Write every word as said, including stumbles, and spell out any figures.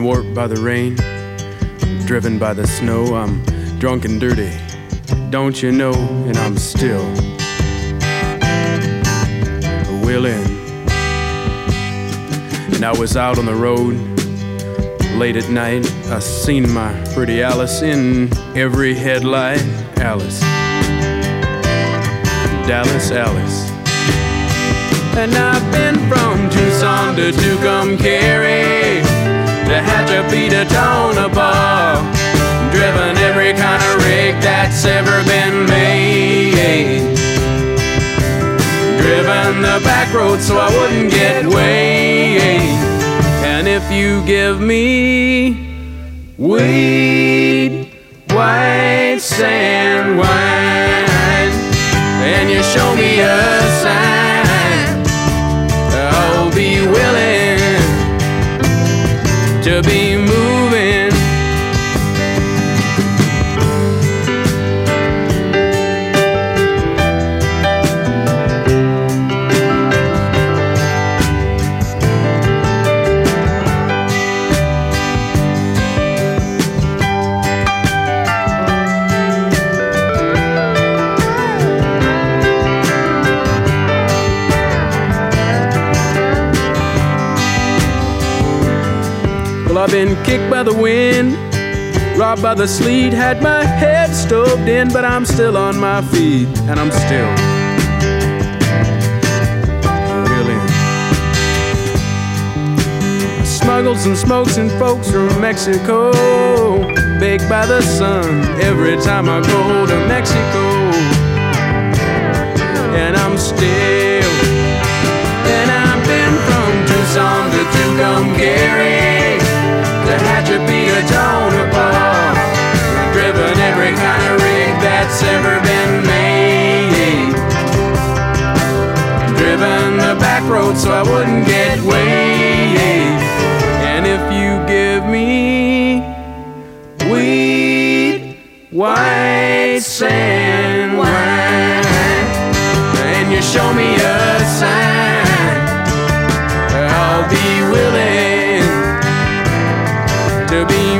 warped by the rain, driven by the snow. I'm drunk and dirty, don't you know? And I'm still willing. And I was out on the road late at night. I seen my pretty Alice in every headlight. Alice, Dallas, Alice. And I've been from Tucson to Tucumcari, to Hatchapee to Tonopah, driven every kind of rig that's ever been made, driven the back road so I wouldn't get weighed. And if you give me weed, white sand wine, and you show me a sign, I'll be willing to be moving. I've been kicked by the wind, robbed by the sleet, had my head stoved in, but I'm still on my feet, and I'm still willing. Smuggles and smokes and folks from Mexico, baked by the sun every time I go to Mexico. And I'm still, and I've been from Tucson to Tucumcari, to Hatchapee to Tonopah, driven every kind of rig that's ever been made, driven the back road so I wouldn't get weighed. And if you give me weed, white sand wine, and you show me a sign, I'll be willing to be